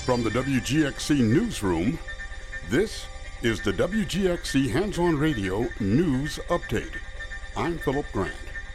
From the WGXC Newsroom, this is the WGXC Hands-On Radio News Update. I'm Philip Grant.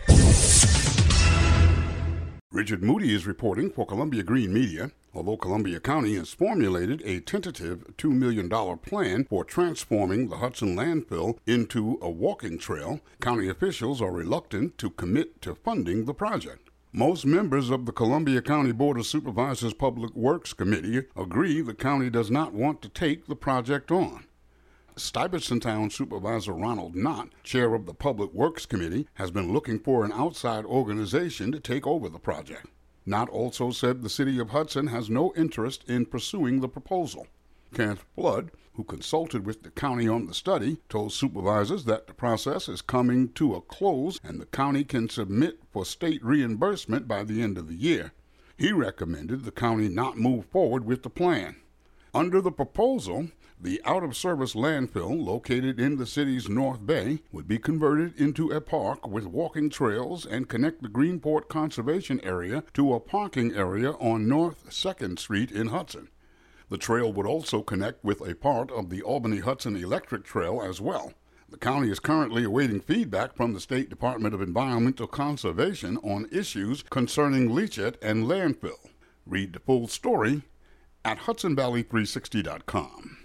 Richard Moody is reporting for Columbia Green Media. Although Columbia County has formulated a tentative $2 million plan for transforming the Hudson landfill into a walking trail, county officials are reluctant to commit to funding the project. Most members of the Columbia County Board of Supervisors Public Works Committee agree the county does not want to take the project on. Stuyvesant Town Supervisor Ronald Knott, chair of the Public Works Committee, has been looking for an outside organization to take over the project. Knott also said the city of Hudson has no interest in pursuing the proposal. Kenneth Flood, who consulted with the county on the study, told supervisors that the process is coming to a close and the county can submit for state reimbursement by the end of the year. He recommended the county not move forward with the plan. Under the proposal, the out-of-service landfill located in the city's North Bay would be converted into a park with walking trails and connect the Greenport Conservation Area to a parking area on North 2nd Street in Hudson. The trail would also connect with a part of the Albany-Hudson Electric Trail as well. The county is currently awaiting feedback from the State Department of Environmental Conservation on issues concerning leachate and landfill. Read the full story at HudsonValley360.com.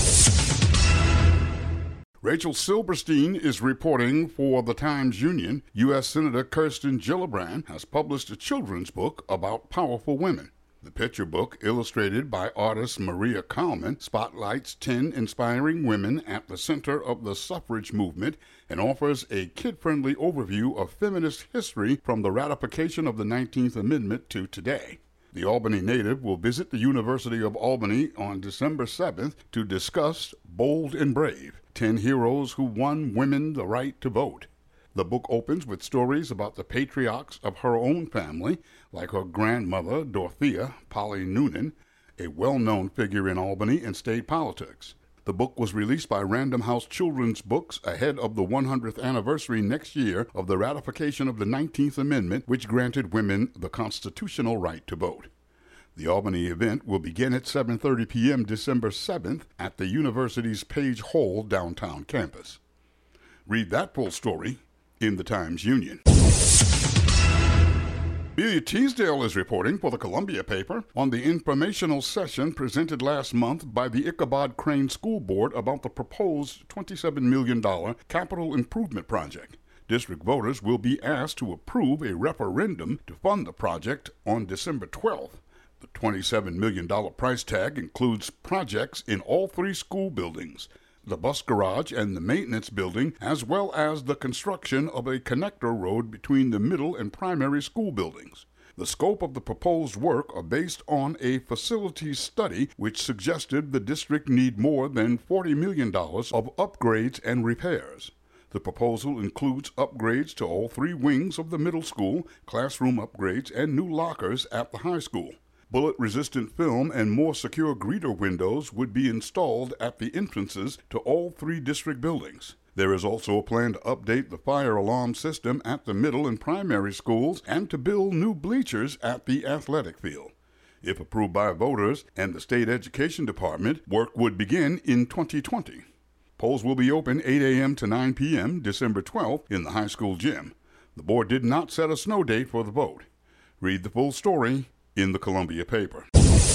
Rachel Silberstein is reporting for the Times-Union. U.S. Senator Kirsten Gillibrand has published a children's book about powerful women. The picture book, illustrated by artist Maria Kalman, spotlights 10 inspiring women at the center of the suffrage movement and offers a kid-friendly overview of feminist history from the ratification of the 19th Amendment to today. The Albany native will visit the University of Albany on December 7th to discuss Bold and Brave, 10 heroes who won women the right to vote. The book opens with stories about the patriarchs of her own family, like her grandmother, Dorothea Polly Noonan, a well-known figure in Albany and state politics. The book was released by Random House Children's Books ahead of the 100th anniversary next year of the ratification of the 19th Amendment, which granted women the constitutional right to vote. The Albany event will begin at 7:30 p.m. December 7th at the university's Page Hall downtown campus. Read that full story in the Times-Union. Amelia Teasdale is reporting for the Columbia paper on the informational session presented last month by the Ichabod Crane School Board about the proposed $27 million capital improvement project. District voters will be asked to approve a referendum to fund the project on December 12th. The $27 million price tag includes projects in all 3 school buildings, the bus garage and the maintenance building, as well as the construction of a connector road between the middle and primary school buildings. The scope of the proposed work are based on a facilities study which suggested the district need more than $40 million of upgrades and repairs. The proposal includes upgrades to all 3 wings of the middle school, classroom upgrades, and new lockers at the high school. Bullet-resistant film and more secure greeter windows would be installed at the entrances to all 3 district buildings. There is also a plan to update the fire alarm system at the middle and primary schools and to build new bleachers at the athletic field. If approved by voters and the state education department, work would begin in 2020. Polls will be open 8 a.m. to 9 p.m. December 12th in the high school gym. The board did not set a snow date for the vote. Read the full story in the Columbia paper.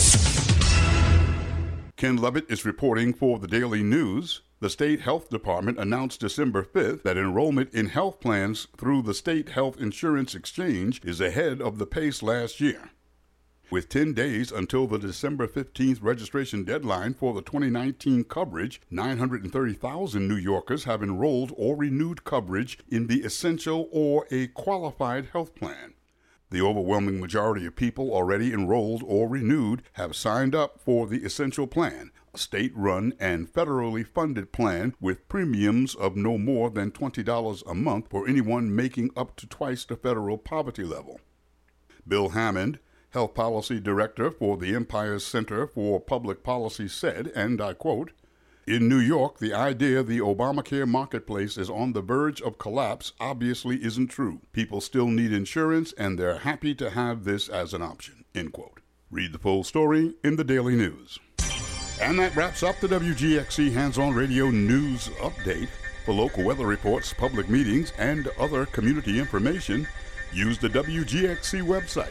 Ken Levitt is reporting for the Daily News. The State Health Department announced December 5th that enrollment in health plans through the State Health Insurance Exchange is ahead of the pace last year. With 10 days until the December 15th registration deadline for the 2019 coverage, 930,000 New Yorkers have enrolled or renewed coverage in the essential or a qualified health plan. The overwhelming majority of people already enrolled or renewed have signed up for the Essential Plan, a state-run and federally funded plan with premiums of no more than $20 a month for anyone making up to twice the federal poverty level. Bill Hammond, Health Policy Director for the Empire Center for Public Policy, said, and I quote, "In New York, the idea the Obamacare marketplace is on the verge of collapse obviously isn't true. People still need insurance, and they're happy to have this as an option," end quote. Read the full story in the Daily News. And that wraps up the WGXC Hands-On Radio News Update. For local weather reports, public meetings, and other community information, use the WGXC website,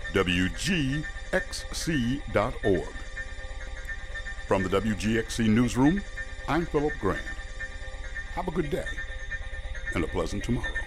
wgxc.org. From the WGXC Newsroom, I'm Philip Grant. Have a good day and a pleasant tomorrow.